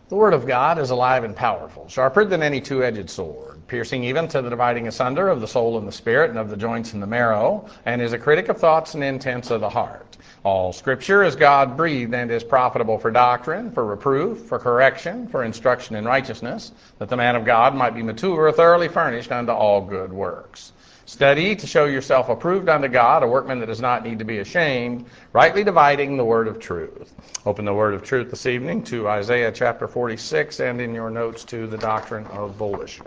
The Word of God is alive and powerful, sharper than any two-edged sword, piercing even to the dividing asunder of the soul and the spirit and of the joints and the marrow, and is a critic of thoughts and intents of the heart. All Scripture is God-breathed and is profitable for doctrine, for reproof, for correction, for instruction in righteousness, that the man of God might be mature, thoroughly furnished unto all good works. Study to show yourself approved unto God, a workman that does not need to be ashamed, rightly dividing the word of truth. Open the word of truth this evening to Isaiah chapter 46 and in your notes to the doctrine of volition.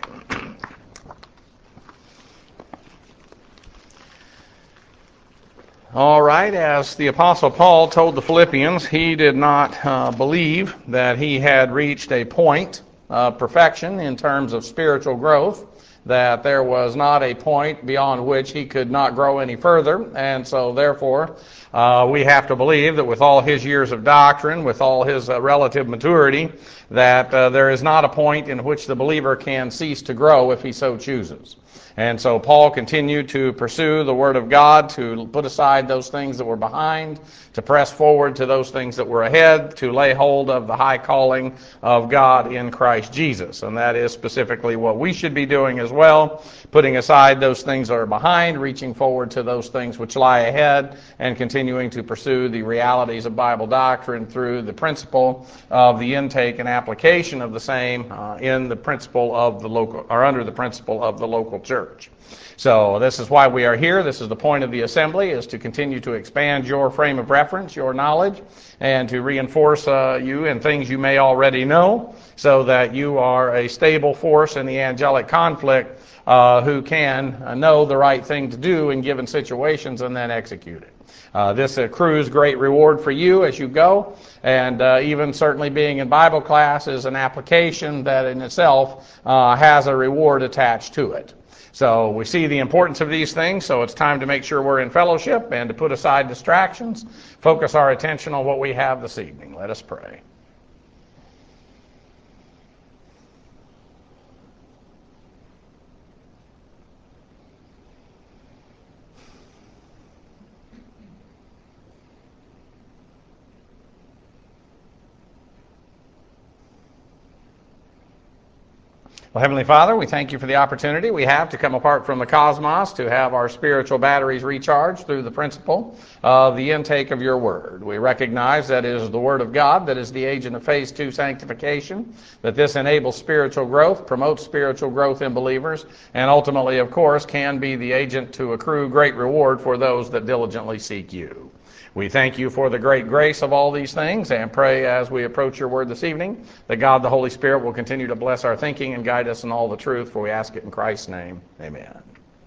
All right, as the Apostle Paul told the Philippians, he did not believe that he had reached a point of perfection in terms of spiritual growth, that there was not a point beyond which he could not grow any further, and so therefore we have to believe that with all his years of doctrine, with all his relative maturity, that there is not a point in which the believer can cease to grow if he so chooses. And so Paul continued to pursue the Word of God, to put aside those things that were behind, to press forward to those things that were ahead, to lay hold of the high calling of God in Christ Jesus. And that is specifically what we should be doing as well, putting aside those things that are behind, reaching forward to those things which lie ahead, and continuing to pursue the realities of Bible doctrine through the principle of the intake and application of the same in the principle of the local, or under the principle of the local church. So this is why we are here. This is the point of the assembly, is to continue to expand your frame of reference, your knowledge, and to reinforce you in things you may already know, so that you are a stable force in the angelic conflict who can know the right thing to do in given situations and then execute it. This accrues great reward for you as you go, and even certainly being in Bible class is an application that in itself has a reward attached to it. So we see the importance of these things, so it's time to make sure we're in fellowship and to put aside distractions, focus our attention on what we have this evening. Let us pray. Well, Heavenly Father, we thank you for the opportunity we have to come apart from the cosmos, to have our spiritual batteries recharged through the principle of the intake of your word. We recognize that it is the word of God that is the agent of phase 2 sanctification, that this enables spiritual growth, promotes spiritual growth in believers, and ultimately, of course, can be the agent to accrue great reward for those that diligently seek you. We thank you for the great grace of all these things, and pray as we approach your word this evening that God the Holy Spirit will continue to bless our thinking and guide us in all the truth, for we ask it in Christ's name. Amen.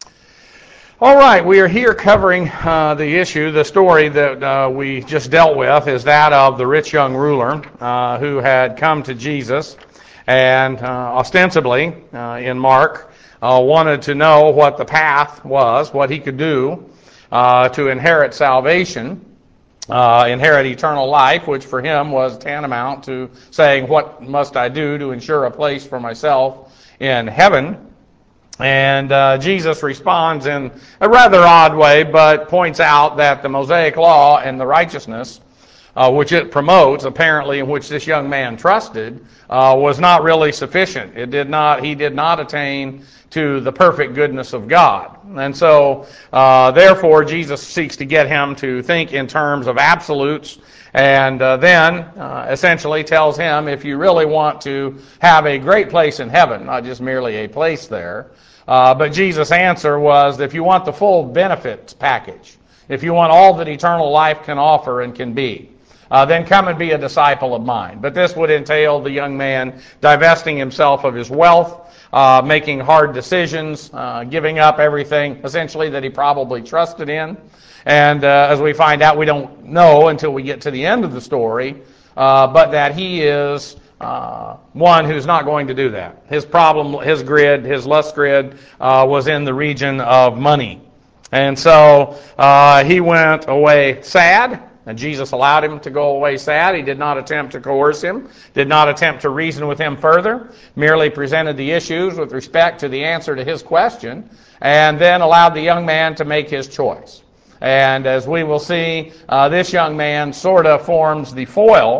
All right, we are here covering the issue, the story that we just dealt with is that of the rich young ruler who had come to Jesus and ostensibly in Mark wanted to know what the path was, what he could do to inherit salvation. Inherit eternal life, which for him was tantamount to saying, what must I do to ensure a place for myself in heaven? And Jesus responds in a rather odd way, but points out that the Mosaic law and the righteousness which it promotes, apparently, in which this young man trusted, was not really sufficient. He did not attain to the perfect goodness of God. And so, therefore, Jesus seeks to get him to think in terms of absolutes, and then essentially tells him, if you really want to have a great place in heaven, not just merely a place there, but Jesus' answer was, if you want the full benefits package, if you want all that eternal life can offer and can be, then come and be a disciple of mine. But this would entail the young man divesting himself of his wealth, making hard decisions, giving up everything, essentially, that he probably trusted in. And as we find out, we don't know until we get to the end of the story, but that he is one who's not going to do that. His problem, his grid, his lust grid, was in the region of money. And so he went away sad. And Jesus allowed him to go away sad. He did not attempt to coerce him, did not attempt to reason with him further, merely presented the issues with respect to the answer to his question, and then allowed the young man to make his choice. And as we will see, this young man sort of forms the foil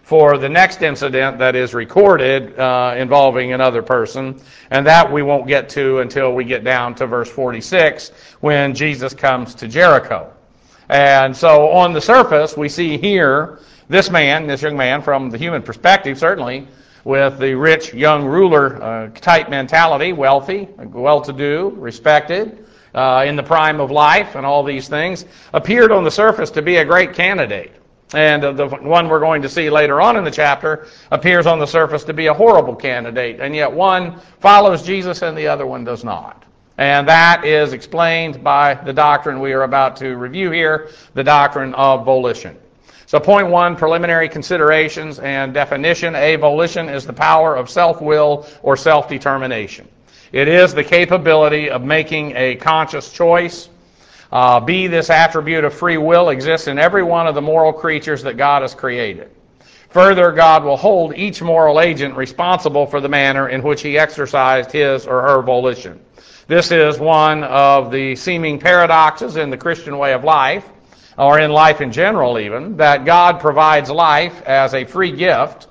for the next incident that is recorded involving another person, and that we won't get to until we get down to verse 46 when Jesus comes to Jericho. And so on the surface, we see here this young man, from the human perspective, certainly, with the rich young ruler type mentality, wealthy, well-to-do, respected, in the prime of life and all these things, appeared on the surface to be a great candidate. And the one we're going to see later on in the chapter appears on the surface to be a horrible candidate. And yet one follows Jesus and the other one does not. And that is explained by the doctrine we are about to review here, the doctrine of volition. So point one, preliminary considerations and definition. A, volition is the power of self-will or self-determination. It is the capability of making a conscious choice. B, this attribute of free will exists in every one of the moral creatures that God has created. Further, God will hold each moral agent responsible for the manner in which he exercised his or her volition. This is one of the seeming paradoxes in the Christian way of life, or in life in general even, that God provides life as a free gift,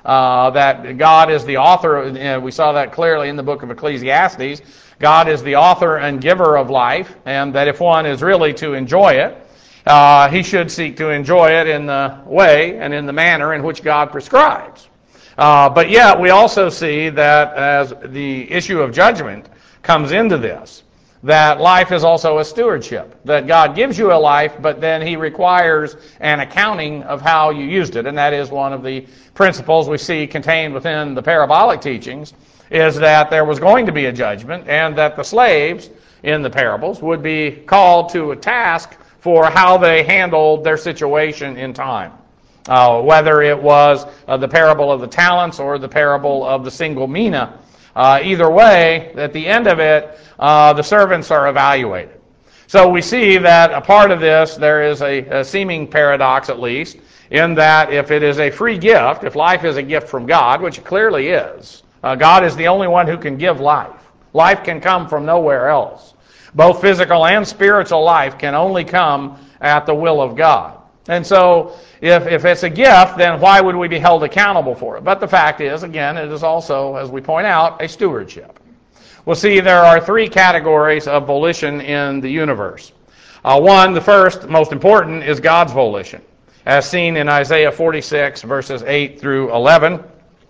that God is the author, we saw that clearly in the book of Ecclesiastes. God is the author and giver of life, and that if one is really to enjoy it, he should seek to enjoy it in the way and in the manner in which God prescribes. But yet we also see that as the issue of judgment comes into this, that life is also a stewardship, that God gives you a life, but then he requires an accounting of how you used it, and that is one of the principles we see contained within the parabolic teachings, is that there was going to be a judgment, and that the slaves in the parables would be called to a task for how they handled their situation in time. Whether it was the parable of the talents or the parable of the single mina, either way, at the end of it, the servants are evaluated. So we see that a part of this, there is a seeming paradox at least, in that if it is a free gift, if life is a gift from God, which it clearly is, God is the only one who can give life. Life can come from nowhere else. Both physical and spiritual life can only come at the will of God. And so, if it's a gift, then why would we be held accountable for it? But the fact is, again, it is also, as we point out, a stewardship. We'll see there are three categories of volition in the universe. One, the first, most important, is God's volition, as seen in Isaiah 46, verses 8 through 11,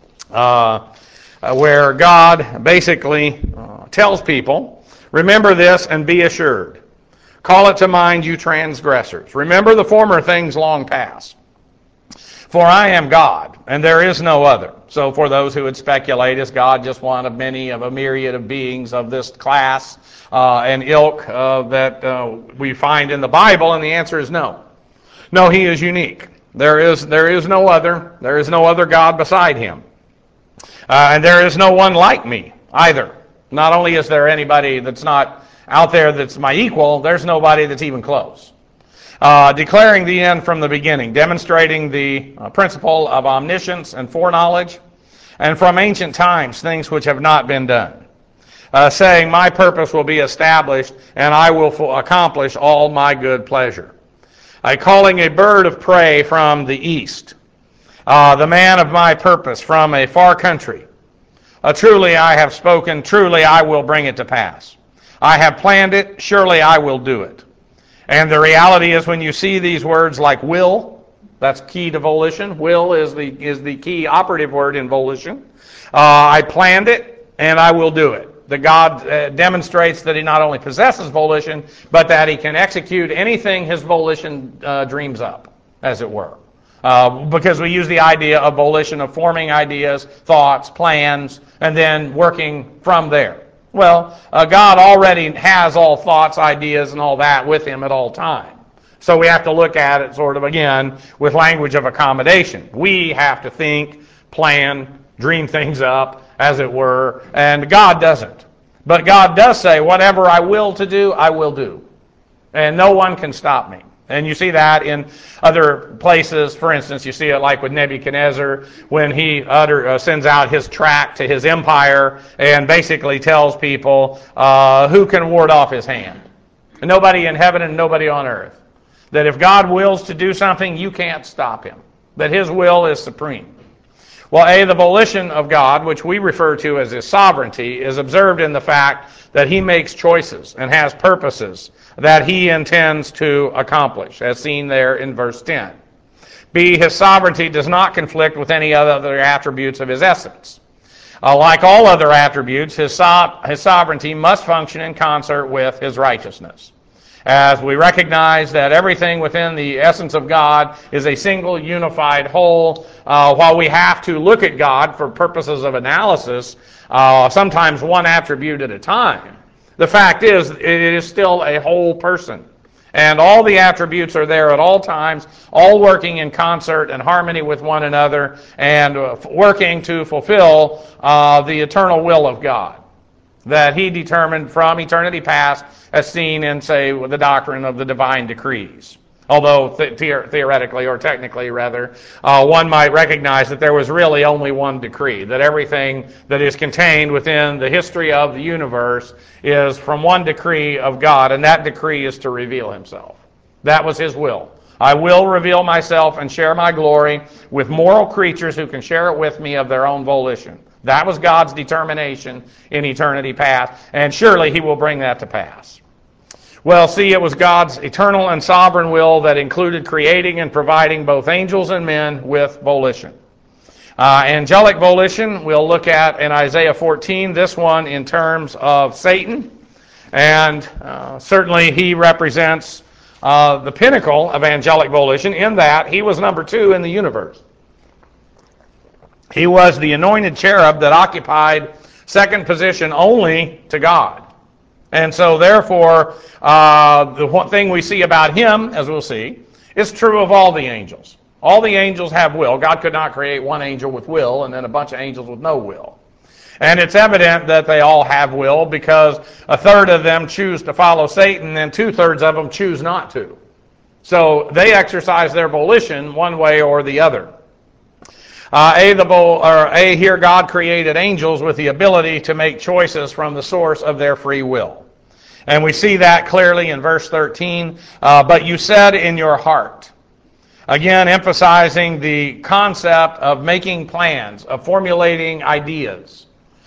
where God basically tells people, remember this and be assured. Call it to mind, you transgressors. Remember the former things long past. For I am God, and there is no other. So for those who would speculate, is God just one of many of a myriad of beings of this class and ilk that we find in the Bible? And the answer is no. No, he is unique. There is no other. There is no other God beside him. And there is no one like me either. Not only is there anybody that's not out there that's my equal, there's nobody that's even close. Declaring the end from the beginning, demonstrating the principle of omniscience and foreknowledge, and from ancient times, things which have not been done. Saying, my purpose will be established, and I will accomplish all my good pleasure. Calling a bird of prey from the east, the man of my purpose from a far country. Truly I have spoken, truly I will bring it to pass. I have planned it, surely I will do it. And the reality is when you see these words like will, that's key to volition. Will is the key operative word in volition. I planned it, and I will do it. That God demonstrates that he not only possesses volition, but that he can execute anything his volition dreams up, as it were. Because we use the idea of volition, of forming ideas, thoughts, plans, and then working from there. Well, God already has all thoughts, ideas, and all that with him at all time. So we have to look at it sort of, again, with language of accommodation. We have to think, plan, dream things up, as it were, and God doesn't. But God does say, whatever I will to do, I will do. And no one can stop me. And you see that in other places. For instance, you see it like with Nebuchadnezzar when he sends out his tract to his empire and basically tells people who can ward off his hand. And nobody in heaven and nobody on earth. That if God wills to do something, you can't stop him. that his will is supreme. Well, the volition of God, which we refer to as his sovereignty, is observed in the fact that he makes choices and has purposes that he intends to accomplish, as seen there in verse 10. B, his sovereignty does not conflict with any other attributes of his essence. Like all other attributes, his sovereignty must function in concert with his righteousness. As we recognize that everything within the essence of God is a single unified whole, while we have to look at God for purposes of analysis, sometimes one attribute at a time, the fact is it is still a whole person. And all the attributes are there at all times, all working in concert and harmony with one another, and working to fulfill the eternal will of God that he determined from eternity past, as seen in, say, the doctrine of the divine decrees. Although theoretically, or technically rather, one might recognize that there was really only one decree, that everything that is contained within the history of the universe is from one decree of God, and that decree is to reveal himself. That was his will. I will reveal myself and share my glory with moral creatures who can share it with me of their own volition. That was God's determination in eternity past, and surely he will bring that to pass. Well, see, it was God's eternal and sovereign will that included creating and providing both angels and men with volition. Angelic volition we'll look at in Isaiah 14, this one in terms of Satan, and certainly he represents the pinnacle of angelic volition in that he was number 2 in the universe. He was the anointed cherub that occupied second position only to God. And so, therefore, the one thing we see about him, as we'll see, is true of all the angels. All the angels have will. God could not create one angel with will and then a bunch of angels with no will. And it's evident that they all have will because a third of them choose to follow Satan and 2/3 of them choose not to. So they exercise their volition one way or the other. Here God created angels with the ability to make choices from the source of their free will. And we see that clearly in verse 13, but you said in your heart. Again, emphasizing the concept of making plans, of formulating ideas.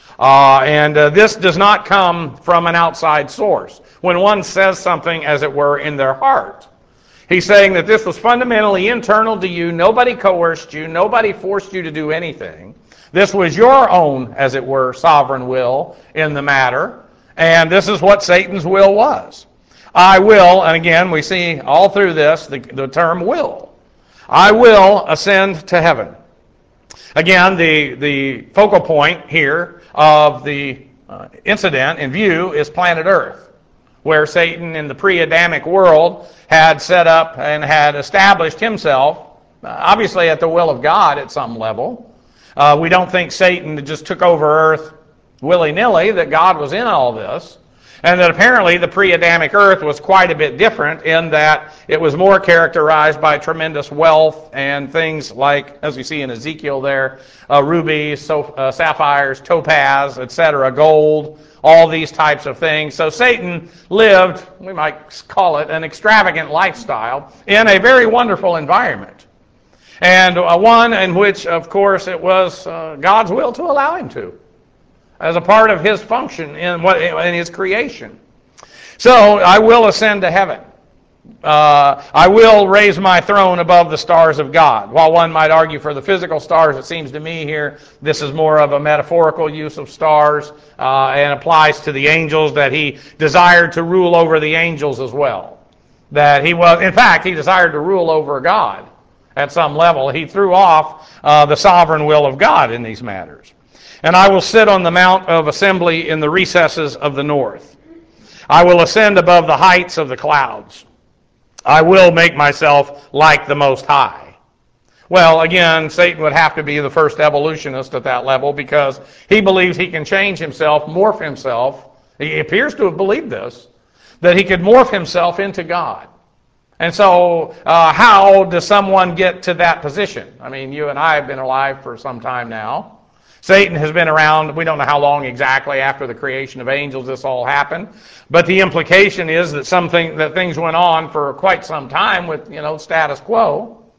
This does not come from an outside source. When one says something, as it were, in their heart, he's saying that this was fundamentally internal to you. Nobody coerced you. Nobody forced you to do anything. This was your own, as it were, sovereign will in the matter. And this is what Satan's will was. I will, and again, we see all through this the term will. I will ascend to heaven. Again, the focal point here of the incident in view is planet Earth, where Satan in the pre-Adamic world had set up and had established himself, obviously at the will of God at some level. We don't think Satan just took over Earth willy-nilly, that God was in all this, and that apparently the pre-Adamic Earth was quite a bit different in that it was more characterized by tremendous wealth and things like, as we see in Ezekiel there, rubies, sapphires, topaz, etc., gold, all these types of things. So Satan lived, we might call it, an extravagant lifestyle in a very wonderful environment. And one in which, of course, it was God's will to allow him to, as a part of his function in his creation. So I will ascend to heaven. I will raise my throne above the stars of God. While one might argue for the physical stars, it seems to me here this is more of a metaphorical use of stars and applies to the angels, that he desired to rule over the angels as well. That he was, in fact, he desired to rule over God at some level. He threw off the sovereign will of God in these matters. And I will sit on the mount of assembly in the recesses of the north. I will ascend above the heights of the clouds. I will make myself like the Most High. Well, again, Satan would have to be the first evolutionist at that level because he believes he can change himself, morph himself. He appears to have believed this, that he could morph himself into God. And so how does someone get to that position? I mean, you and I have been alive for some time now. Satan has been around, we don't know how long exactly after the creation of angels this all happened, but the implication is that things went on for quite some time with, status quo.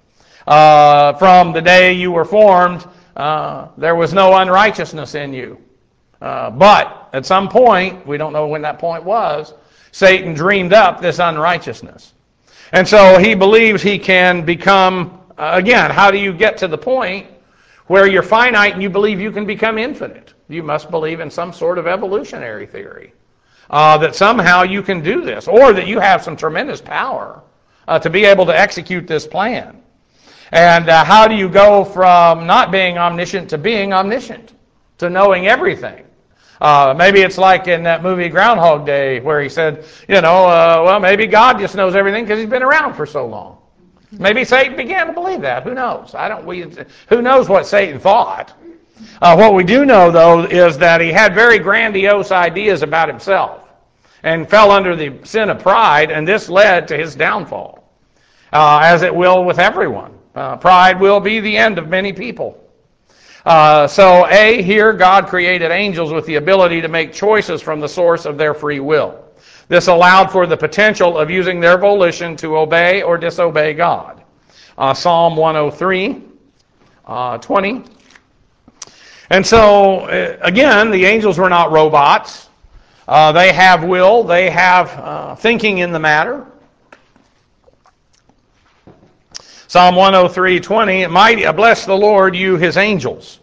From the day you were formed, there was no unrighteousness in you. But at some point, we don't know when that point was, Satan dreamed up this unrighteousness. And so he believes he can become, again, how do you get to the point where you're finite and you believe you can become infinite? You must believe in some sort of evolutionary theory. That somehow you can do this, or that you have some tremendous power to be able to execute this plan. And how do you go from not being omniscient to being omniscient, to knowing everything? Maybe it's like in that movie Groundhog Day where he said, well, maybe God just knows everything because he's been around for so long. Maybe Satan began to believe that. Who knows? Who knows what Satan thought? What we do know, though, is that he had very grandiose ideas about himself and fell under the sin of pride, and this led to his downfall, as it will with everyone. Pride will be the end of many people. Here God created angels with the ability to make choices from the source of their free will. This allowed for the potential of using their volition to obey or disobey God. Psalm 103, 20. And so, again, the angels were not robots. They have will. They have thinking in the matter. Psalm 103:20, mighty, bless the Lord, you his angels.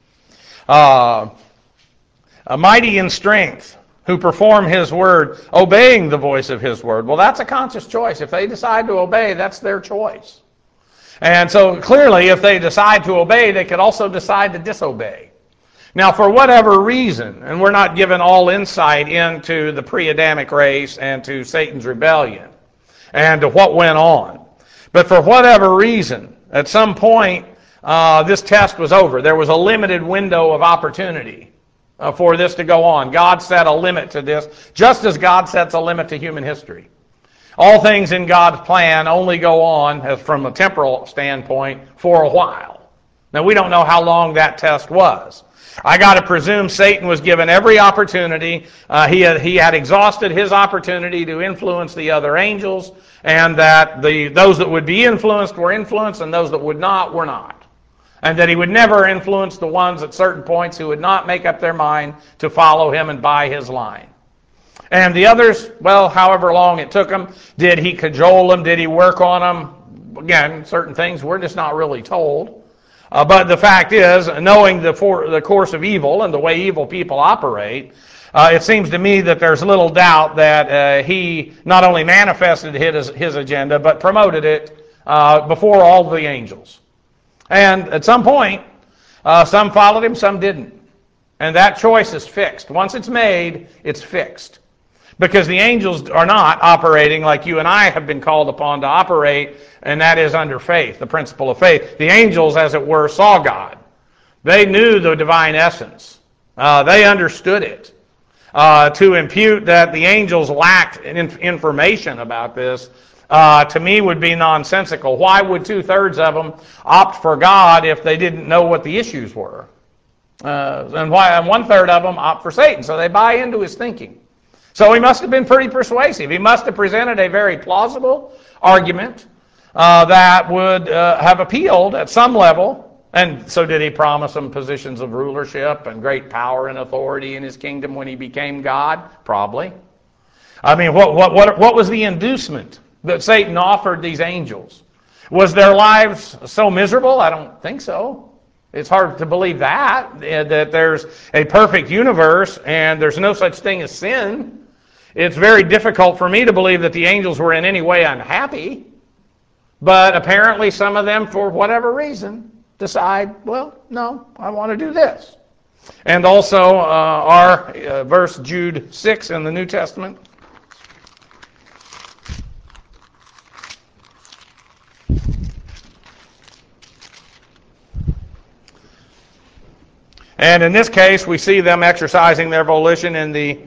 Mighty in strength, who perform his word, obeying the voice of his word. Well, that's a conscious choice. If they decide to obey, that's their choice. And so clearly, if they decide to obey, they could also decide to disobey. Now, for whatever reason, and we're not given all insight into the pre-Adamic race and to Satan's rebellion and to what went on, but for whatever reason, at some point, this test was over. There was a limited window of opportunity for this to go on. God set a limit to this, just as God sets a limit to human history. All things in God's plan only go on, from a temporal standpoint, for a while. Now, we don't know how long that test was. I got to presume Satan was given every opportunity. He had exhausted his opportunity to influence the other angels, and that those that would be influenced were influenced, and those that would not were not. And that he would never influence the ones at certain points who would not make up their mind to follow him and buy his line. And the others, well, however long it took them, did he cajole them? Did he work on them? Again, certain things we're just not really told. But the fact is, knowing the course of evil and the way evil people operate, it seems to me that there's little doubt that he not only manifested his agenda, but promoted it before all the angels. And at some point, some followed him, some didn't. And that choice is fixed. Once it's made, it's fixed. Because the angels are not operating like you and I have been called upon to operate, and that is under faith, the principle of faith. The angels, as it were, saw God. They knew the divine essence. They understood it. To impute that the angels lacked information about this, to me, would be nonsensical. Why would 2/3 of them opt for God if they didn't know what the issues were? And 1/3 of them opt for Satan, so they buy into his thinking. So he must have been pretty persuasive. He must have presented a very plausible argument that would have appealed at some level. And so did he promise them positions of rulership and great power and authority in his kingdom when he became God? Probably. I mean, what was the inducement that Satan offered these angels? Was their lives so miserable? I don't think so. It's hard to believe that there's a perfect universe and there's no such thing as sin. It's very difficult for me to believe that the angels were in any way unhappy. But apparently some of them, for whatever reason, decide, well, no, I want to do this. And also our verse Jude 6 in the New Testament. And in this case, we see them exercising their volition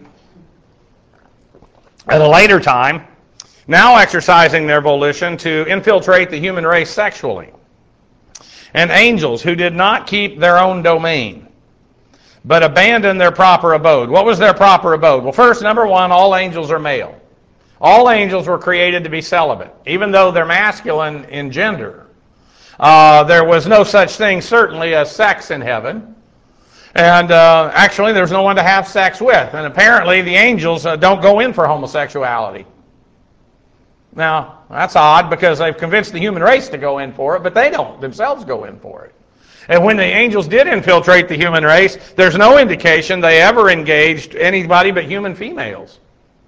at a later time, now exercising their volition to infiltrate the human race sexually. And angels who did not keep their own domain, but abandoned their proper abode. What was their proper abode? Well, first, number one, all angels are male. All angels were created to be celibate, even though they're masculine in gender. There was no such thing, certainly, as sex in heaven. And actually, there's no one to have sex with. And apparently, the angels don't go in for homosexuality. Now, that's odd because they've convinced the human race to go in for it, but they don't themselves go in for it. And when the angels did infiltrate the human race, there's no indication they ever engaged anybody but human females.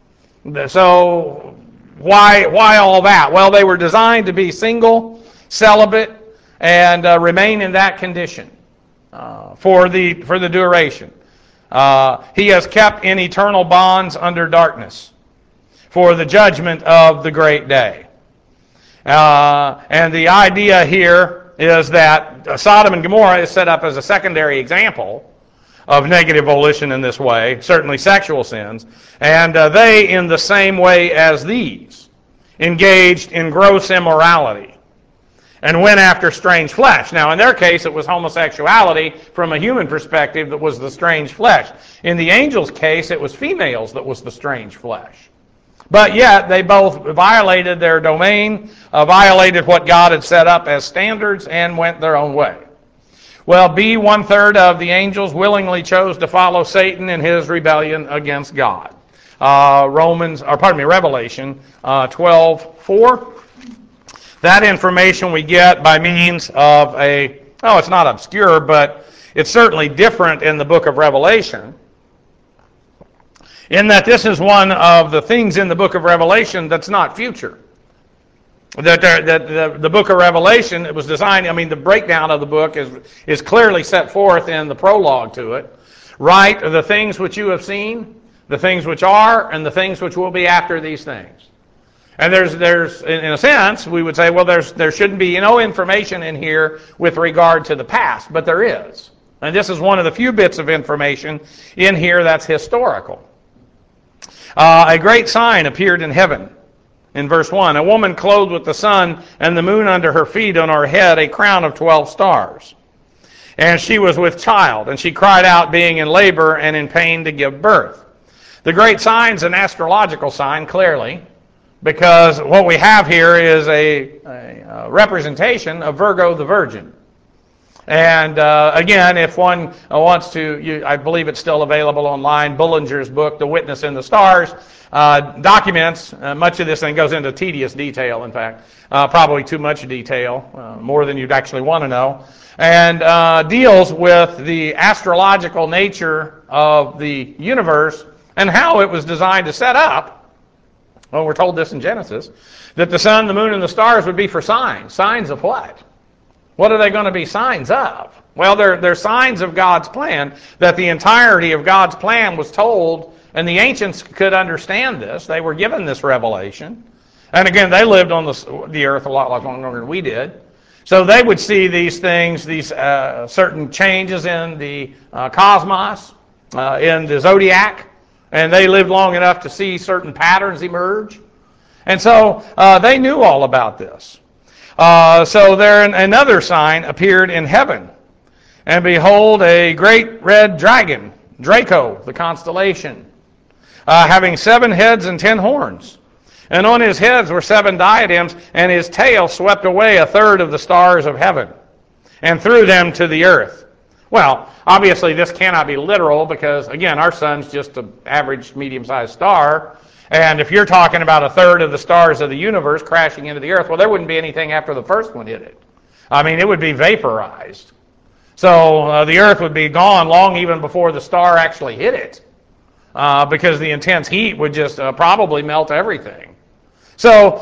So why all that? Well, they were designed to be single, celibate, and remain in that condition for the duration. He has kept in eternal bonds under darkness for the judgment of the great day. And the idea here is that Sodom and Gomorrah is set up as a secondary example of negative volition in this way, certainly sexual sins, and they, in the same way as these, engaged in gross immorality and went after strange flesh. Now, in their case, it was homosexuality from a human perspective that was the strange flesh. In the angels' case, it was females that was the strange flesh. But yet, they both violated their domain, violated what God had set up as standards, and went their own way. Well, 1/3 of the angels willingly chose to follow Satan in his rebellion against God. Revelation 12:4. That information we get by means of it's not obscure, but it's certainly different in the book of Revelation, in that this is one of the things in the book of Revelation that's not future. The book of Revelation, it was designed, the breakdown of the book is clearly set forth in the prologue to it. Write the things which you have seen, the things which are, and the things which will be after these things. And there's in a sense, we would say, well, there shouldn't be no information in here with regard to the past, but there is. And this is one of the few bits of information in here that's historical. A great sign appeared in heaven. In verse 1, a woman clothed with the sun and the moon under her feet, on her head a crown of 12 stars. And she was with child, and she cried out, being in labor and in pain to give birth. The great sign's an astrological sign, clearly, because what we have here is a representation of Virgo the Virgin. And again, if one wants to, I believe it's still available online, Bullinger's book, The Witness in the Stars, documents, much of this thing goes into tedious detail, in fact, probably too much detail, more than you'd actually want to know, and deals with the astrological nature of the universe and how it was designed to set up. Well, we're told this in Genesis, that the sun, the moon, and the stars would be for signs. Signs of what? What are they going to be signs of? Well, they're signs of God's plan, that the entirety of God's plan was told, and the ancients could understand this. They were given this revelation. And again, they lived on the earth a lot longer than we did. So they would see these things, these certain changes in the cosmos, in the zodiac, and they lived long enough to see certain patterns emerge. And so they knew all about this. So there another sign appeared in heaven. And behold, a great red dragon, Draco, the constellation, having 7 heads and 10 horns. And on his heads were 7 diadems, and his tail swept away 1/3 of the stars of heaven, and threw them to the earth. Well, obviously this cannot be literal, because, again, our sun's just an average medium-sized star. And if you're talking about 1/3 of the stars of the universe crashing into the earth, well, there wouldn't be anything after the first one hit it. It would be vaporized. So the earth would be gone long even before the star actually hit it, because the intense heat would just probably melt everything. So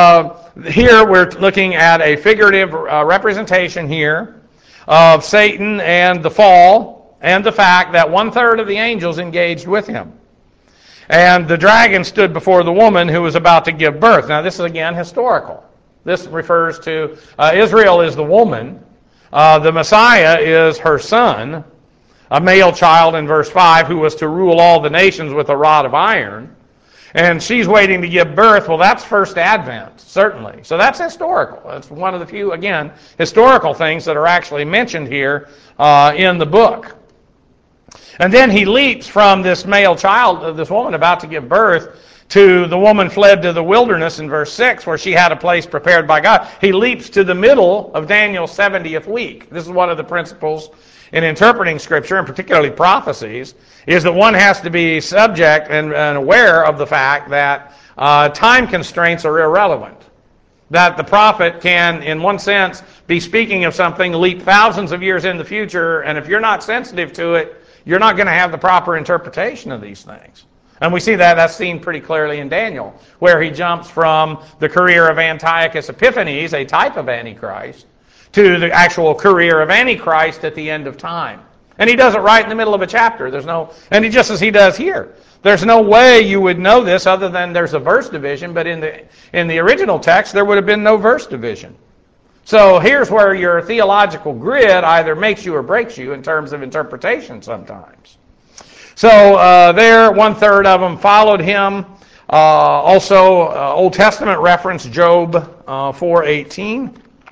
here we're looking at a figurative representation here of Satan and the fall, and the fact that 1/3 of the angels engaged with him. And the dragon stood before the woman who was about to give birth. Now, this is, again, historical. This refers to Israel is the woman. The Messiah is her son, a male child in verse 5, who was to rule all the nations with a rod of iron. And she's waiting to give birth. Well, that's first advent, certainly. So that's historical. That's one of the few, again, historical things that are actually mentioned here in the book. And then he leaps from this male child, this woman about to give birth, to the woman fled to the wilderness in verse 6, where she had a place prepared by God. He leaps to the middle of Daniel's 70th week. This is one of the principles in interpreting Scripture, and particularly prophecies, is that one has to be subject and aware of the fact that time constraints are irrelevant. That the prophet can, in one sense, be speaking of something, leap thousands of years in the future, and if you're not sensitive to it, you're not going to have the proper interpretation of these things. And we see that's seen pretty clearly in Daniel, where he jumps from the career of Antiochus Epiphanes, a type of Antichrist, to the actual career of Antichrist at the end of time. And he does it right in the middle of a chapter. And just as he does here. There's no way you would know this other than there's a verse division, but in the original text there would have been no verse division. So here's where your theological grid either makes you or breaks you in terms of interpretation sometimes. So there, 1/3 of them followed him. Also, Old Testament reference, Job 4:18.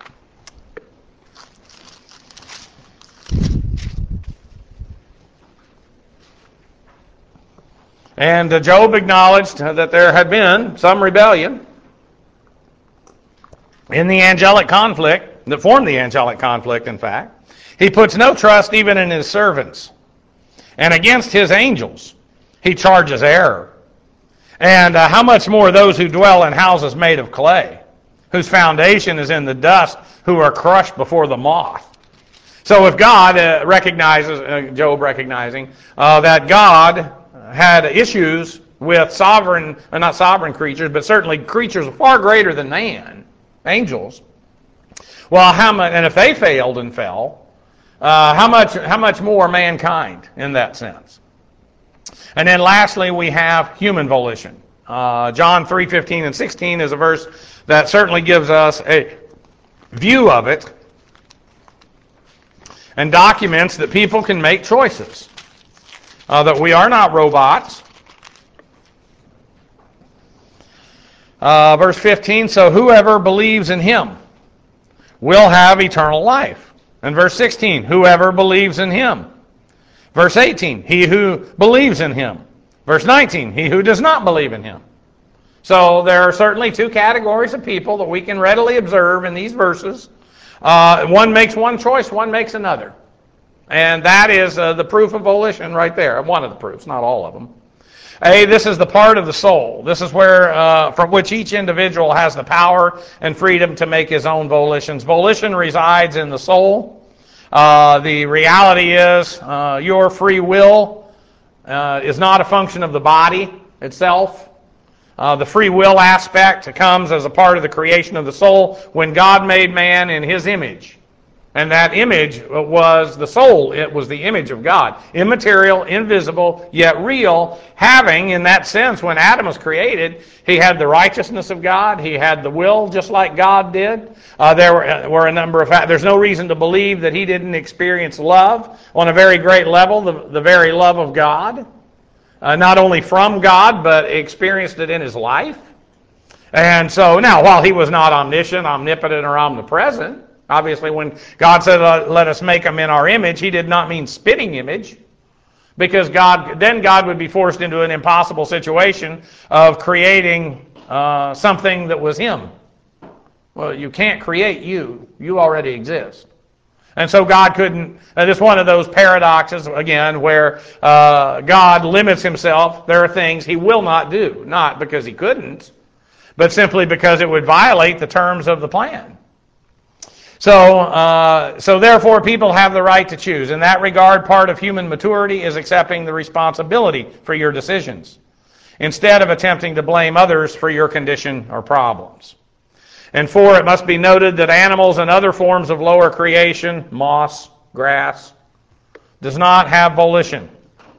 And Job acknowledged that there had been some rebellion in the angelic conflict, that formed the angelic conflict, in fact. He puts no trust even in his servants. And against his angels, he charges error. And how much more those who dwell in houses made of clay, whose foundation is in the dust, who are crushed before the moth. So if God recognizes, Job recognizing, that God had issues with not sovereign creatures, but certainly creatures far greater than man, angels. Well, and if they failed and fell, how much more mankind in that sense? And then lastly, we have human volition. John 3:15 and 16 is a verse that certainly gives us a view of it and documents that people can make choices. That we are not robots. Verse 15, so whoever believes in him will have eternal life. And verse 16, whoever believes in him. Verse 18, he who believes in him. Verse 19, he who does not believe in him. So there are certainly two categories of people that we can readily observe in these verses. One makes one choice, one makes another. And that is the proof of volition right there. One of the proofs, not all of them. This is the part of the soul. This is where, from which each individual has the power and freedom to make his own volitions. Volition resides in the soul. The reality is your free will is not a function of the body itself. The free will aspect comes as a part of the creation of the soul when God made man in his image. And that image was the soul. It was the image of God. Immaterial, invisible, yet real. Having, in that sense, when Adam was created, he had the righteousness of God. He had the will, just like God did. There were a number of factors. There's no reason to believe that he didn't experience love on a very great level, the very love of God. Not only from God, but experienced it in his life. And so, now, while he was not omniscient, omnipotent, or omnipresent, obviously, when God said, let us make them in our image, he did not mean spitting image, because God would be forced into an impossible situation of creating something that was him. Well, you can't create you. You already exist. And so God couldn't, it's one of those paradoxes, again, where God limits himself. There are things he will not do, not because he couldn't, but simply because it would violate the terms of the plan. So therefore, people have the right to choose. In that regard, part of human maturity is accepting the responsibility for your decisions, instead of attempting to blame others for your condition or problems. And 4, it must be noted that animals and other forms of lower creation, moss, grass, does not have volition.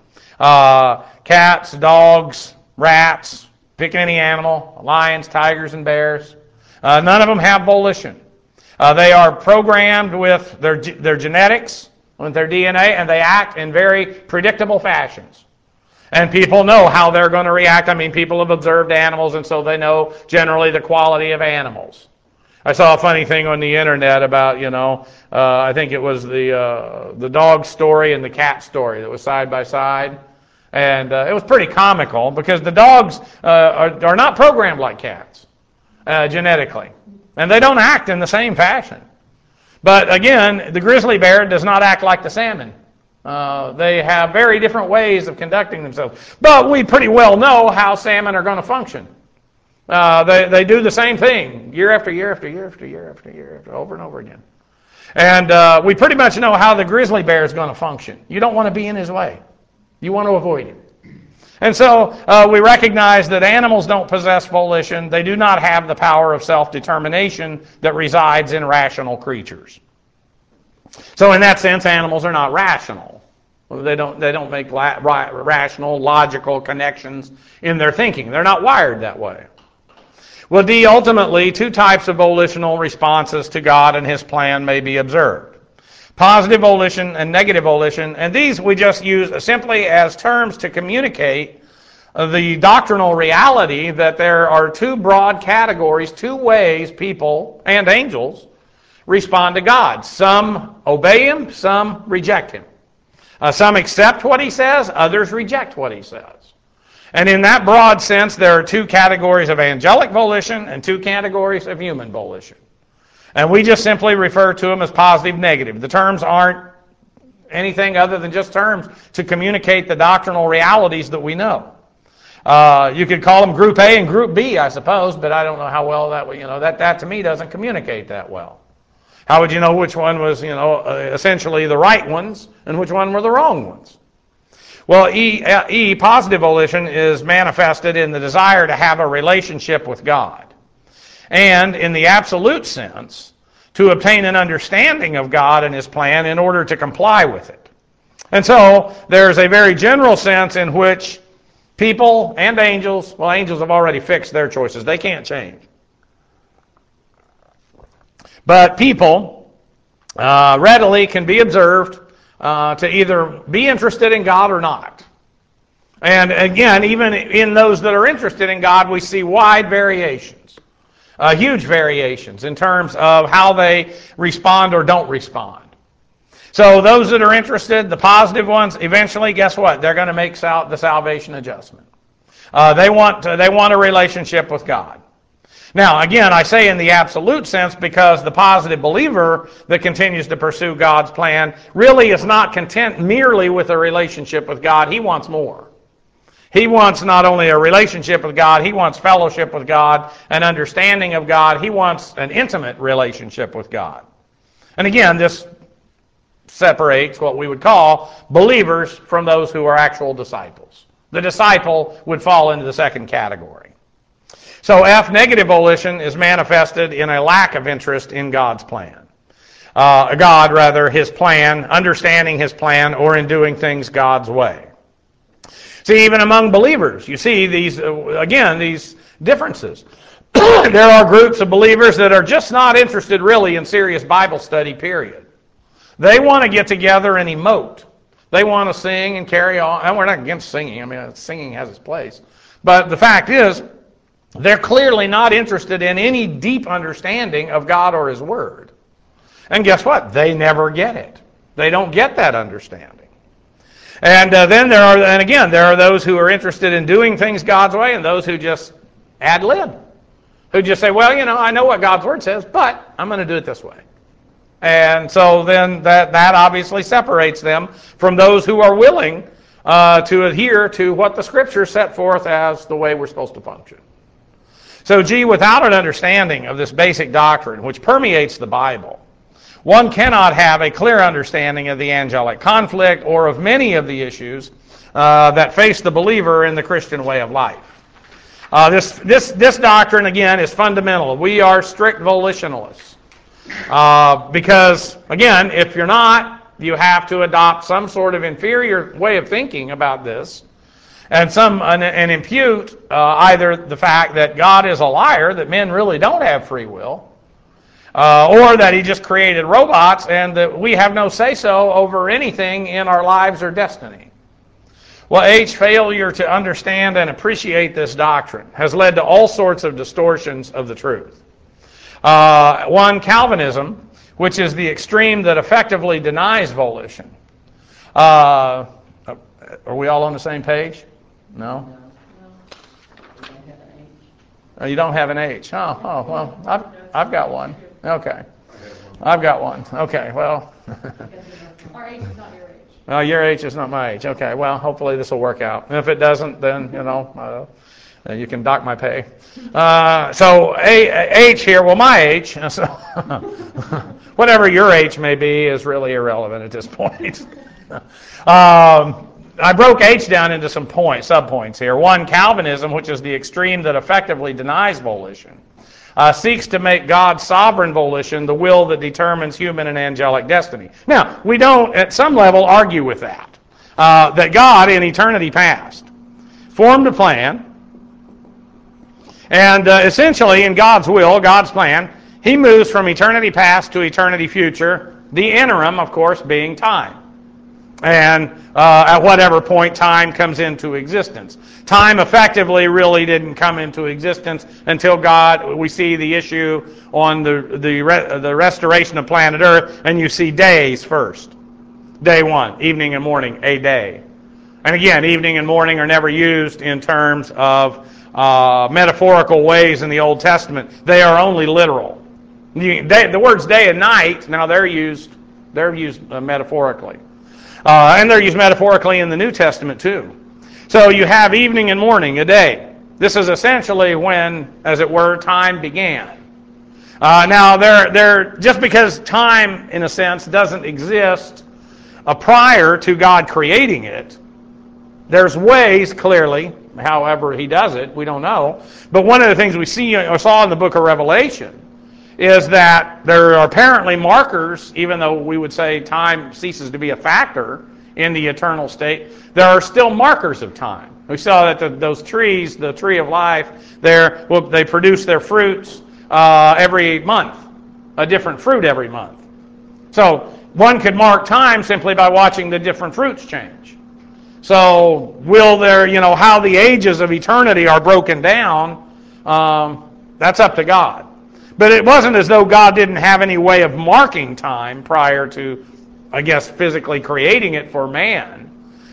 Cats, dogs, rats, pick any animal, lions, tigers, and bears, none of them have volition. They are programmed with their genetics, with their DNA, and they act in very predictable fashions. And people know how they're going to react. I mean, people have observed animals, and so they know generally the quality of animals. I saw a funny thing on the internet about, I think it was the dog story and the cat story that was side by side. And it was pretty comical because the dogs are not programmed like cats genetically. And they don't act in the same fashion. But again, the grizzly bear does not act like the salmon. They have very different ways of conducting themselves. But we pretty well know how salmon are going to function. They do the same thing year after year after year after year after year, over and over again. And we pretty much know how the grizzly bear is going to function. You don't want to be in his way. You want to avoid him. And so we recognize that animals don't possess volition. They do not have the power of self-determination that resides in rational creatures. So in that sense, animals are not rational. They don't make rational, logical connections in their thinking. They're not wired that way. Well, D, ultimately, two types of volitional responses to God and His plan may be observed. Positive volition and negative volition, and these we just use simply as terms to communicate the doctrinal reality that there are two broad categories, two ways people and angels respond to God. Some obey Him, some reject Him. Some accept what He says, others reject what He says. And in that broad sense, there are two categories of angelic volition and two categories of human volition. And we just simply refer to them as positive, negative. The terms aren't anything other than just terms to communicate the doctrinal realities that we know. You could call them Group A and Group B, I suppose, but I don't know how well that to me doesn't communicate that well. How would you know which one was, essentially the right ones and which one were the wrong ones? Well, E, positive volition, is manifested in the desire to have a relationship with God. And in the absolute sense, to obtain an understanding of God and His plan in order to comply with it. And so, there's a very general sense in which people and angels, well, angels have already fixed their choices. They can't change. But people readily can be observed to either be interested in God or not. And again, even in those that are interested in God, we see wide variations. Huge variations in terms of how they respond or don't respond. So those that are interested, the positive ones, eventually, guess what? They're going to make the salvation adjustment. They want a relationship with God. Now, again, I say in the absolute sense because the positive believer that continues to pursue God's plan really is not content merely with a relationship with God. He wants more. He wants not only a relationship with God, he wants fellowship with God, an understanding of God. He wants an intimate relationship with God. And again, this separates what we would call believers from those who are actual disciples. The disciple would fall into the second category. So F, negative volition, is manifested in a lack of interest in God's plan. His plan, understanding His plan, or in doing things God's way. See, even among believers, you see these differences. There are groups of believers that are just not interested really in serious Bible study, period. They want to get together and emote. They want to sing and carry on. And we're not against singing. I mean, singing has its place. But the fact is, they're clearly not interested in any deep understanding of God or His Word. And guess what? They never get it. They don't get that understanding. And then there are those who are interested in doing things God's way and those who just ad lib. Who just say, well, I know what God's Word says, but I'm going to do it this way. And so then that obviously separates them from those who are willing to adhere to what the Scriptures set forth as the way we're supposed to function. So, without an understanding of this basic doctrine, which permeates the Bible, one cannot have a clear understanding of the angelic conflict or of many of the issues that face the believer in the Christian way of life. This doctrine, again, is fundamental. We are strict volitionalists. Because, again, if you're not, you have to adopt some sort of inferior way of thinking about this and impute either the fact that God is a liar, that men really don't have free will, or that He just created robots and that we have no say-so over anything in our lives or destiny. Well, failure to understand and appreciate this doctrine has led to all sorts of distortions of the truth. One, Calvinism, which is the extreme that effectively denies volition. Are we all on the same page? No? Oh, you don't have an H. Oh, well, I've got one. Okay. I've got one. Okay, well. Our H is not your H. Oh, your H is not my H. Okay, well, hopefully this will work out. And if it doesn't, then, you can dock my pay. So H here, well, my H, so whatever your H may be is really irrelevant at this point. I broke H down into some subpoints here. One, Calvinism, which is the extreme that effectively denies volition, seeks to make God's sovereign volition the will that determines human and angelic destiny. Now, we don't, at some level, argue with that. That God, in eternity past, formed a plan, and essentially, in God's will, God's plan, He moves from eternity past to eternity future, the interim, of course, being time. And at whatever point time comes into existence. Time effectively really didn't come into existence until we see the issue on the restoration of planet Earth, and you see days first. Day one, evening and morning, a day. And again, evening and morning are never used in terms of metaphorical ways in the Old Testament. They are only literal. The words day and night, now they're used metaphorically. And they're used metaphorically in the New Testament too. So you have evening and morning, a day. This is essentially when, as it were, time began. Now, just because time, in a sense, doesn't exist prior to God creating it, there's ways, clearly, however He does it, we don't know. But one of the things we saw in the book of Revelation is that there are apparently markers, even though we would say time ceases to be a factor in the eternal state, there are still markers of time. We saw that those trees, the tree of life, they produce their fruits every month, a different fruit every month. So one could mark time simply by watching the different fruits change. So how the ages of eternity are broken down, that's up to God. But it wasn't as though God didn't have any way of marking time prior to, I guess, physically creating it for man.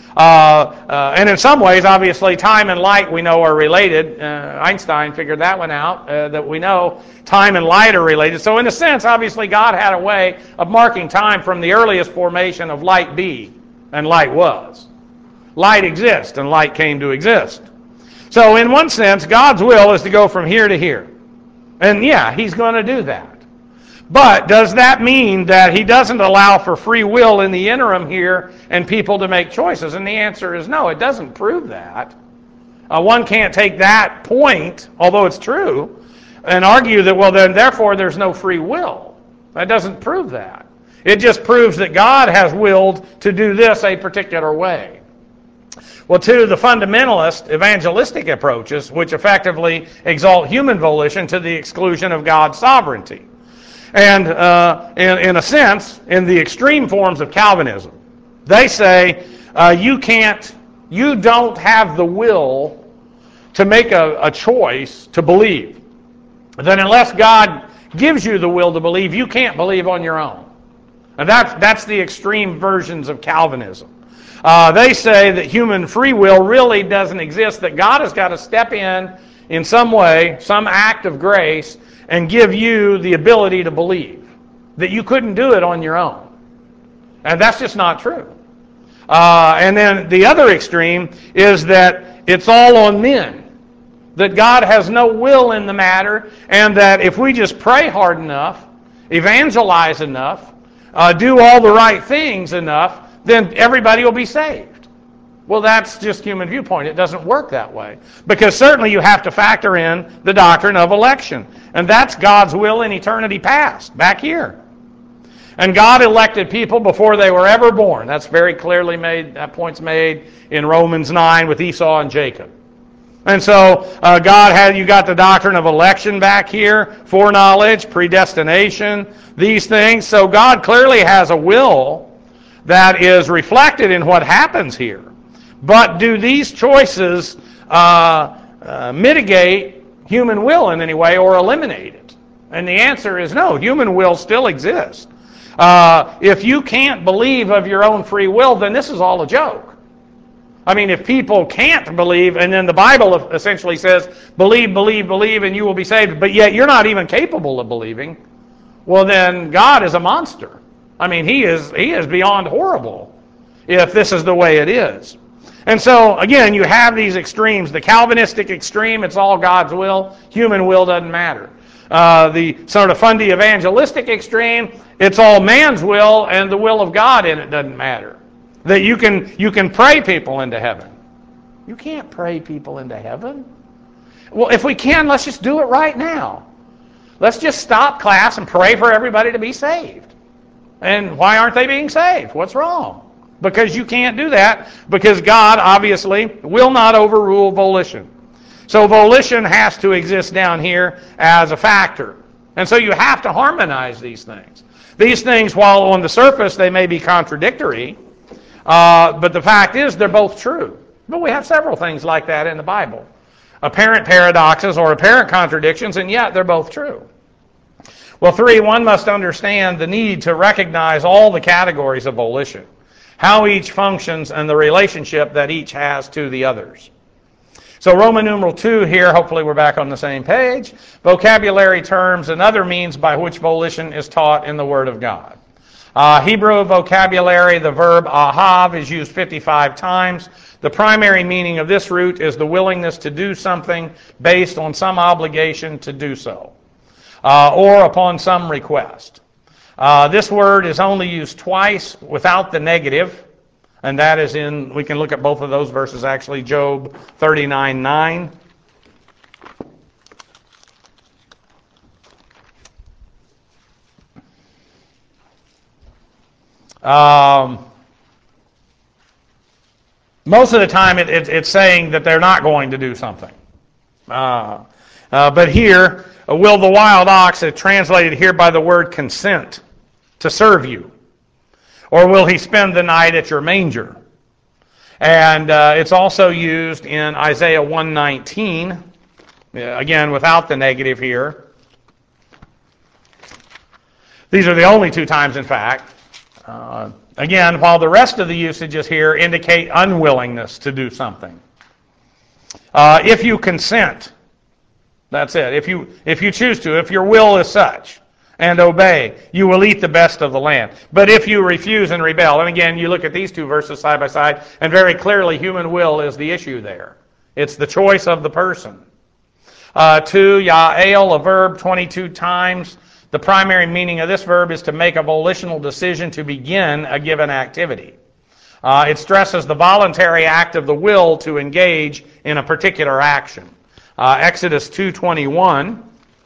And in some ways, obviously, time and light we know are related. Einstein figured that one out, that we know time and light are related. So in a sense, obviously, God had a way of marking time from the earliest formation of light be, and light was. Light exists, and light came to exist. So in one sense, God's will is to go from here to here. And yeah, He's going to do that. But does that mean that He doesn't allow for free will in the interim here and people to make choices? And the answer is no, it doesn't prove that. One can't take that point, although it's true, and argue that, well, then therefore there's no free will. That doesn't prove that. It just proves that God has willed to do this a particular way. Well, to the fundamentalist evangelistic approaches, which effectively exalt human volition to the exclusion of God's sovereignty. And in a sense, in the extreme forms of Calvinism, they say you don't have the will to make a choice to believe. That unless God gives you the will to believe, you can't believe on your own. And that's the extreme versions of Calvinism. They say that human free will really doesn't exist, that God has got to step in some way, some act of grace, and give you the ability to believe. That you couldn't do it on your own. And that's just not true. And then the other extreme is that it's all on men. That God has no will in the matter, and that if we just pray hard enough, evangelize enough, do all the right things enough, then everybody will be saved. Well, that's just human viewpoint. It doesn't work that way. Because certainly you have to factor in the doctrine of election. And that's God's will in eternity past, back here. And God elected people before they were ever born. That's very clearly made, that point's made in Romans 9 with Esau and Jacob. And so you got the doctrine of election back here, foreknowledge, predestination, these things. So God clearly has a will that is reflected in what happens here. But do these choices mitigate human will in any way or eliminate it? And the answer is no. Human will still exists. If you can't believe of your own free will, then this is all a joke. I mean, if people can't believe, and then the Bible essentially says, believe, believe, believe, and you will be saved, but yet you're not even capable of believing, well then God is a monster. I mean, he is beyond horrible if this is the way it is. And so, again, you have these extremes. The Calvinistic extreme, it's all God's will. Human will doesn't matter. The sort of fundy evangelistic extreme, it's all man's will, and the will of God in it doesn't matter. That you can pray people into heaven. You can't pray people into heaven. Well, if we can, let's just do it right now. Let's just stop class and pray for everybody to be saved. And why aren't they being saved? What's wrong? Because you can't do that, because God obviously will not overrule volition. So volition has to exist down here as a factor. And so you have to harmonize these things. These things, while on the surface they may be contradictory, but the fact is they're both true. But we have several things like that in the Bible. Apparent paradoxes or apparent contradictions, and yet they're both true. Well, 3, one must understand the need to recognize all the categories of volition, how each functions, and the relationship that each has to the others. So Roman numeral 2 here, hopefully we're back on the same page. Vocabulary terms and other means by which volition is taught in the Word of God. Hebrew vocabulary, the verb ahav is used 55 times. The primary meaning of this root is the willingness to do something based on some obligation to do so, or upon some request. This word is only used twice without the negative, and that is we can look at both of those verses actually, Job 39:9. Most of the time it's saying that they're not going to do something. But here, will the wild ox, translated here by the word consent, to serve you? Or will he spend the night at your manger? And it's also used in Isaiah 1:19, again without the negative here. These are the only 2 times, in fact. Again, while the rest of the usages here indicate unwillingness to do something. If you consent, that's it. If you choose to, if your will is such, and obey, you will eat the best of the land. But if you refuse and rebel, and again, you look at these 2 verses side by side, and very clearly human will is the issue there. It's the choice of the person. 2, ya'el, a verb 22 times. The primary meaning of this verb is to make a volitional decision to begin a given activity. It stresses the voluntary act of the will to engage in a particular action. Exodus 2:21.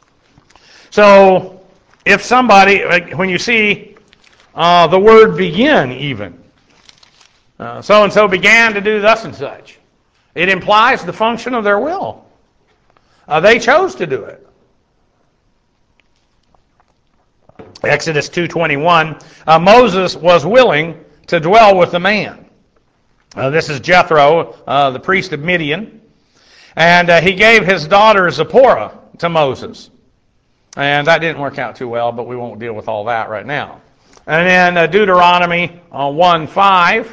So, if somebody, when you see the word begin even, so-and-so began to do thus and such, it implies the function of their will. They chose to do it. Exodus 2:21, Moses was willing to dwell with the man. This is Jethro, the priest of Midian. And he gave his daughter Zipporah to Moses. And that didn't work out too well, but we won't deal with all that right now. And then Deuteronomy 1:5.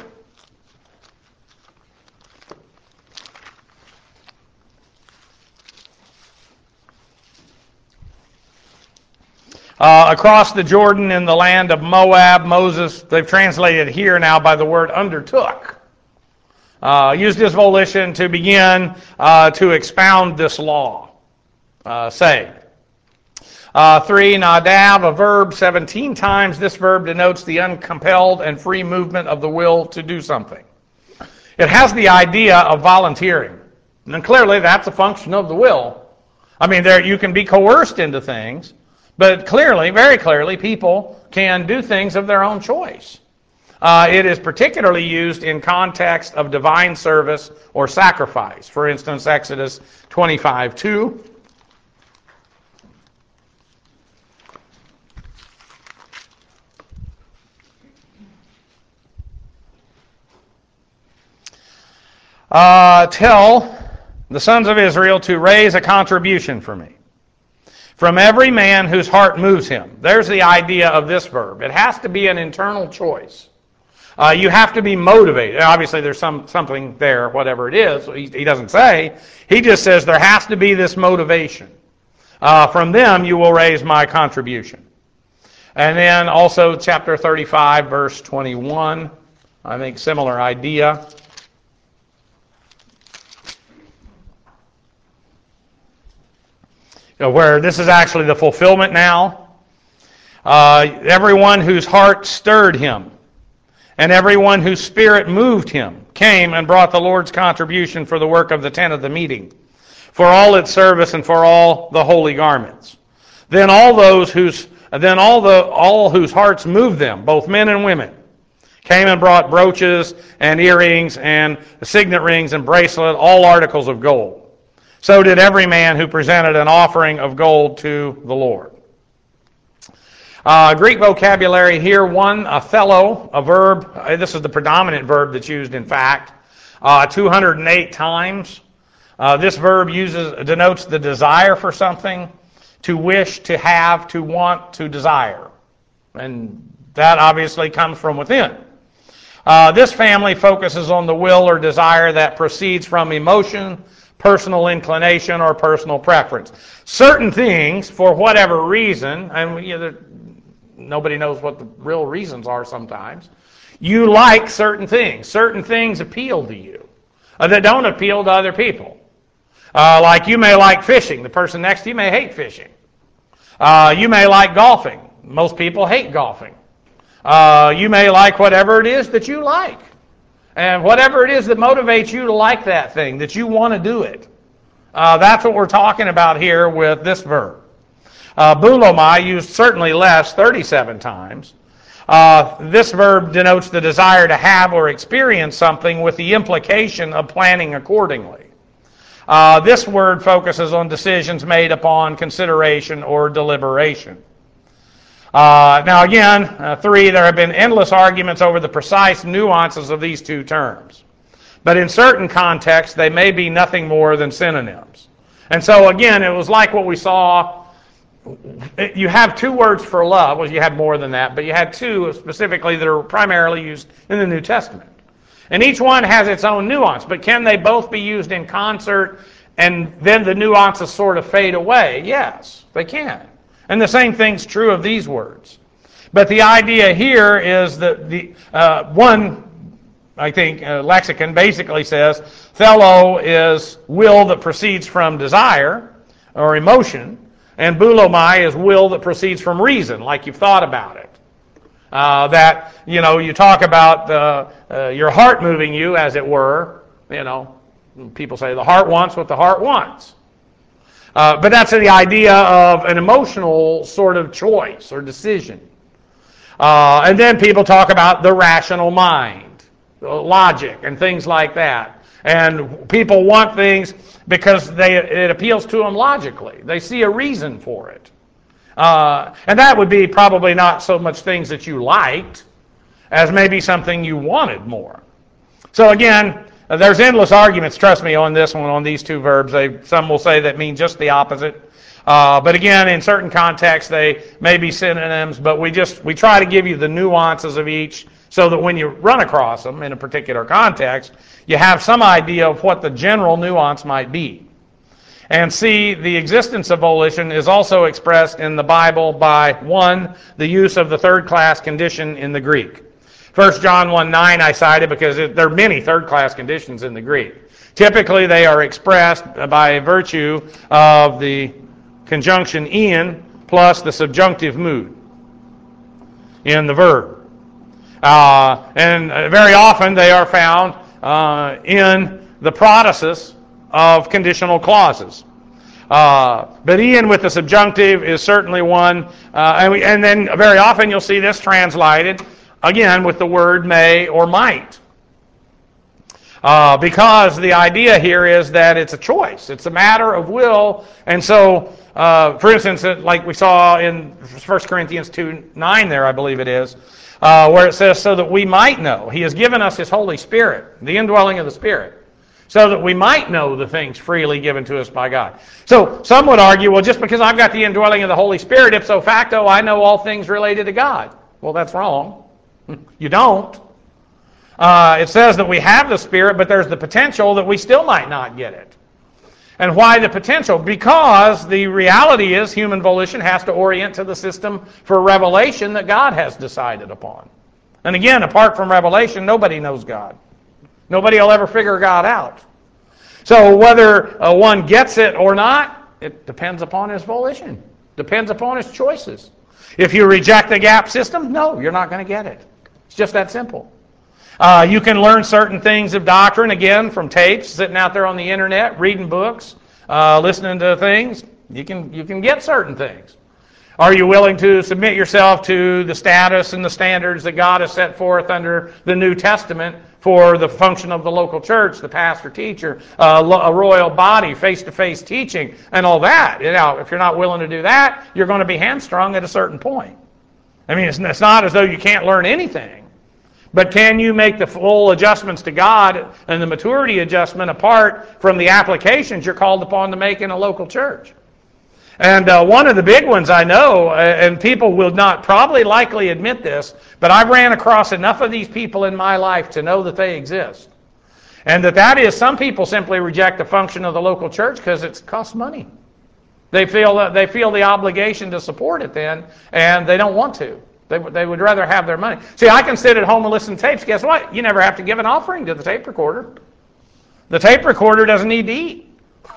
Across the Jordan in the land of Moab, Moses, they've translated here now by the word undertook. Used his volition to begin to expound this law. Say. 3, Nadav, a verb 17 times. This verb denotes the uncompelled and free movement of the will to do something. It has the idea of volunteering. And clearly that's a function of the will. I mean, you can be coerced into things, but clearly, very clearly, people can do things of their own choice. It is particularly used in context of divine service or sacrifice. For instance, Exodus 25:2. Tell the sons of Israel to raise a contribution for me from every man whose heart moves him. There's the idea of this verb. It has to be an internal choice. You have to be motivated. Obviously, there's something there, whatever it is. He doesn't say. He just says there has to be this motivation. From them, you will raise my contribution. And then also chapter 35, verse 21. I think similar idea. Where this is actually the fulfillment now. Everyone whose heart stirred him, and everyone whose spirit moved him, came and brought the Lord's contribution for the work of the tent of the meeting, for all its service and for all the holy garments. Then all whose hearts moved them, both men and women, came and brought brooches and earrings and signet rings and bracelet, all articles of gold. So did every man who presented an offering of gold to the Lord. Greek vocabulary here, a fellow, a verb. This is the predominant verb that's used, in fact, 208 times. This verb denotes the desire for something, to wish, to have, to want, to desire. And that obviously comes from within. This family focuses on the will or desire that proceeds from emotion, personal inclination, or personal preference. Certain things, for whatever reason, and nobody knows what the real reasons are sometimes, you like certain things. Certain things appeal to you that don't appeal to other people. Like you may like fishing. The person next to you may hate fishing. You may like golfing. Most people hate golfing. You may like whatever it is that you like. And whatever it is that motivates you to like that thing, that you want to do it. That's what we're talking about here with this verb. Boulomai, used certainly less, 37 times. This verb denotes the desire to have or experience something with the implication of planning accordingly. This word focuses on decisions made upon consideration or deliberation. Now again, 3, there have been endless arguments over the precise nuances of these two terms. But in certain contexts, they may be nothing more than synonyms. And so again, it was like what we saw. You have 2 words for love. Well, you had more than that, but you had 2 specifically that are primarily used in the New Testament. And each one has its own nuance, but can they both be used in concert and then the nuances sort of fade away? Yes, they can. And the same thing's true of these words. But the idea here is that lexicon basically says, thelo is will that proceeds from desire or emotion, and boulomai is will that proceeds from reason, like you've thought about it. You talk about your heart moving you, as it were. People say the heart wants what the heart wants. But that's the idea of an emotional sort of choice or decision. And then people talk about the rational mind, logic, and things like that. And people want things because it appeals to them logically. They see a reason for it. And that would be probably not so much things that you liked as maybe something you wanted more. So again, there's endless arguments, trust me, on this one, on these 2 verbs. Some will say that mean just the opposite. But again, in certain contexts, they may be synonyms, but we try to give you the nuances of each so that when you run across them in a particular context, you have some idea of what the general nuance might be. And see, the existence of volition is also expressed in the Bible by, 1, the use of the third-class condition in the Greek. 1 John 1:9 I cited because there are many third-class conditions in the Greek. Typically, they are expressed by virtue of the conjunction in plus the subjunctive mood in the verb. And very often they are found in the protasis of conditional clauses. But in with the subjunctive is certainly one. And then very often you'll see this translated again with the word may or might. Because the idea here is that it's a choice. It's a matter of will. And so, for instance, like we saw in 1 Corinthians 2:9 there, I believe it is, where it says, so that we might know. He has given us His Holy Spirit, the indwelling of the Spirit, so that we might know the things freely given to us by God. So some would argue, well, just because I've got the indwelling of the Holy Spirit, ipso facto, I know all things related to God. Well, that's wrong. You don't. It says that we have the Spirit, but there's the potential that we still might not get it. And why the potential? Because the reality is human volition has to orient to the system for revelation that God has decided upon. And again, apart from revelation, nobody knows God. Nobody will ever figure God out. So whether one gets it or not, it depends upon his volition. Depends upon his choices. If you reject the gap system, no, you're not going to get it. It's just that simple. You can learn certain things of doctrine, again, from tapes, sitting out there on the internet, reading books, listening to things. You can get certain things. Are you willing to submit yourself to the status and the standards that God has set forth under the New Testament for the function of the local church, the pastor, teacher, a royal body, face-to-face teaching, and all that? You know, if you're not willing to do that, you're going to be hamstrung at a certain point. I mean, it's not as though you can't learn anything. But can you make the full adjustments to God and the maturity adjustment apart from the applications you're called upon to make in a local church? And one of the big ones I know, and people will not probably likely admit this, but I've ran across enough of these people in my life to know that they exist. And that is, some people simply reject the function of the local church because it costs money. They feel the obligation to support it then, and they don't want to. They would rather have their money. See, I can sit at home and listen to tapes. Guess what? You never have to give an offering to the tape recorder. The tape recorder doesn't need to eat.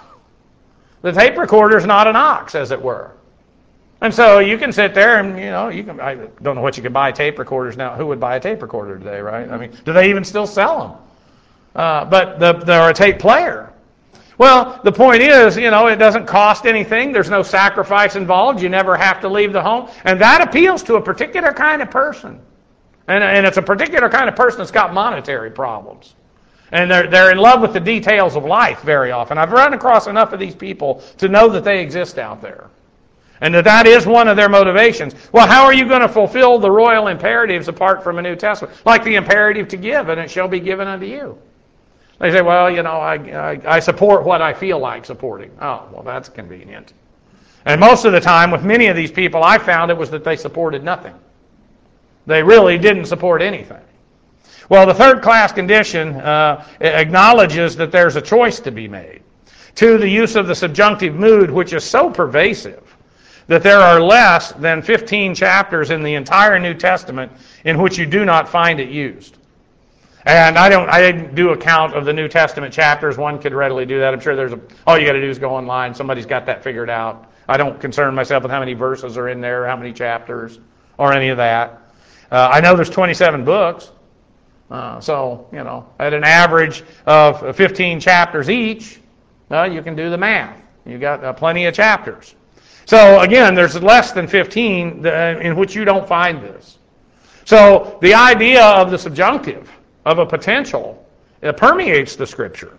The tape recorder is not an ox, as it were. And so you can sit there and, I don't know what you can buy tape recorders now. Who would buy a tape recorder today, right? I mean, do they even still sell them? But they're a tape player. Well, the point is, it doesn't cost anything. There's no sacrifice involved. You never have to leave the home. And that appeals to a particular kind of person. And it's a particular kind of person that's got monetary problems. And they're in love with the details of life very often. I've run across enough of these people to know that they exist out there. And that is one of their motivations. Well, how are you going to fulfill the royal imperatives apart from a New Testament? Like the imperative to give, and it shall be given unto you. They say, well, I support what I feel like supporting. Oh, well, that's convenient. And most of the time, with many of these people, I found it was that they supported nothing. They really didn't support anything. Well, the third-class condition acknowledges that there's a choice to be made. 2, the use of the subjunctive mood, which is so pervasive that there are less than 15 chapters in the entire New Testament in which you do not find it used. And I didn't do a count of the New Testament chapters. One could readily do that. I'm sure all you got to do is go online. Somebody's got that figured out. I don't concern myself with how many verses are in there, how many chapters, or any of that. I know there's 27 books. So, at an average of 15 chapters each, you can do the math. You've got plenty of chapters. So, again, there's less than 15 in which you don't find this. So, the idea of the subjunctive, of a potential, it permeates the Scripture.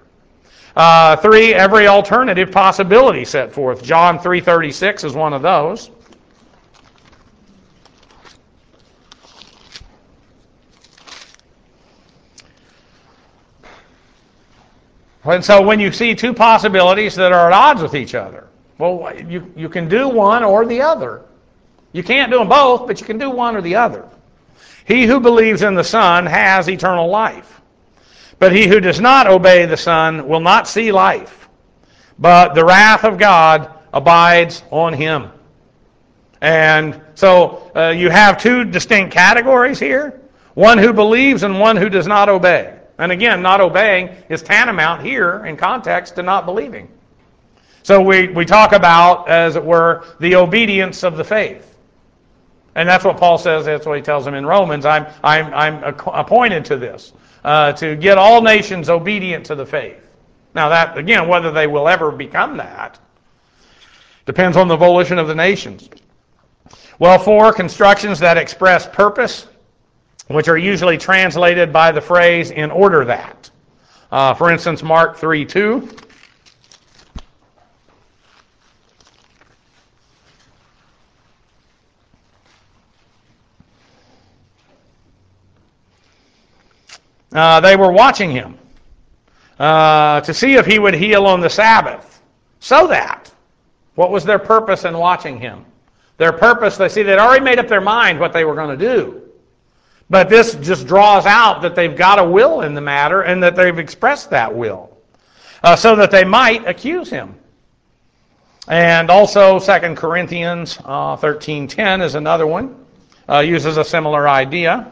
3, every alternative possibility set forth. John 3:36 is one of those. And so when you see two possibilities that are at odds with each other, well, you can do one or the other. You can't do them both, but you can do one or the other. He who believes in the Son has eternal life. But he who does not obey the Son will not see life, but the wrath of God abides on him. And so you have two distinct categories here. One who believes and one who does not obey. And again, not obeying is tantamount here in context to not believing. So we talk about, as it were, the obedience of the faith. And that's what Paul says, that's what he tells them in Romans. I'm appointed to this, to get all nations obedient to the faith. Now that, again, whether they will ever become that, depends on the volition of the nations. Well, 4, constructions that express purpose, which are usually translated by the phrase, in order that. For instance, Mark 3:2. They were watching him to see if he would heal on the Sabbath. So that, what was their purpose in watching him? Their purpose, they'd already made up their mind what they were going to do. But this just draws out that they've got a will in the matter and that they've expressed that will so that they might accuse him. And also 2 Corinthians 13:10 is another one. Uses a similar idea.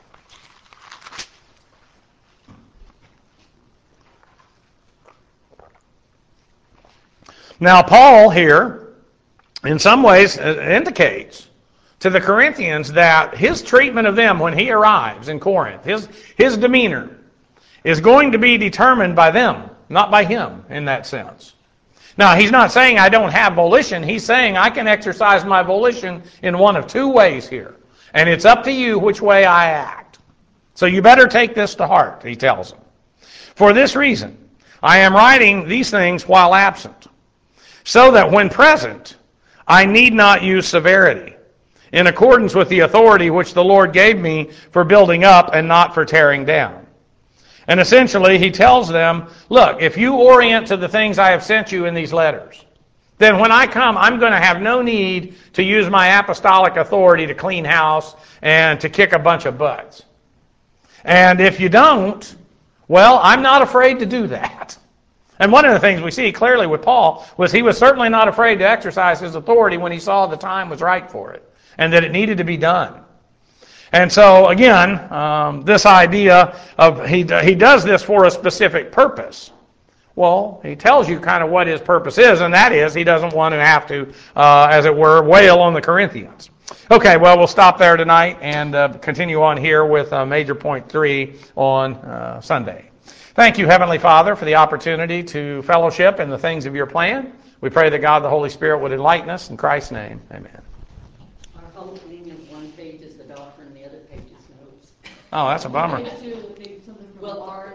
Now, Paul here, in some ways, indicates to the Corinthians that his treatment of them when he arrives in Corinth, his demeanor, is going to be determined by them, not by him in that sense. Now, he's not saying I don't have volition. He's saying I can exercise my volition in one of two ways here. And it's up to you which way I act. So you better take this to heart, he tells them. For this reason, I am writing these things while absent, so that when present, I need not use severity, in accordance with the authority which the Lord gave me for building up and not for tearing down. And essentially, he tells them, look, if you orient to the things I have sent you in these letters, then when I come, I'm going to have no need to use my apostolic authority to clean house and to kick a bunch of butts. And if you don't, well, I'm not afraid to do that. And one of the things we see clearly with Paul was he was certainly not afraid to exercise his authority when he saw the time was right for it and that it needed to be done. And so, again, this idea of he does this for a specific purpose. Well, he tells you kind of what his purpose is, and that is he doesn't want to have to, as it were, wail on the Corinthians. Okay, well, we'll stop there tonight and continue on here with major point 3 on Sunday. Thank you, Heavenly Father, for the opportunity to fellowship in the things of your plan. We pray that God the Holy Spirit would enlighten us. In Christ's name, amen. Our public meeting is one page is the doctrine, the other page is notes. Oh, that's a bummer. Page 2 would be something from Well, Laura.